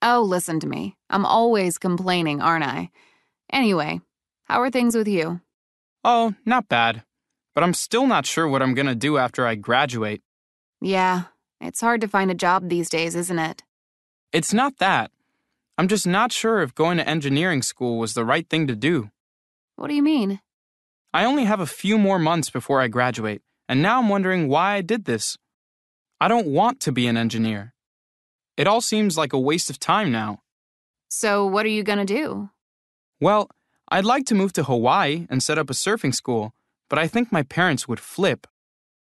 Oh, listen to me. I'm always complaining, aren't I? Anyway, how are things with you? Oh, not bad. But I'm still not sure what I'm gonna do after I graduate. Yeah, it's hard to find a job these days, isn't it? It's not that. I'm just not sure if going to engineering school was the right thing to do. What do you mean? I only have a few more months before I graduate, and now I'm wondering why I did this. I don't want to be an engineer. It all seems like a waste of time now. So what are you gonna do? Well, I'd like to move to Hawaii and set up a surfing school, but I think my parents would flip.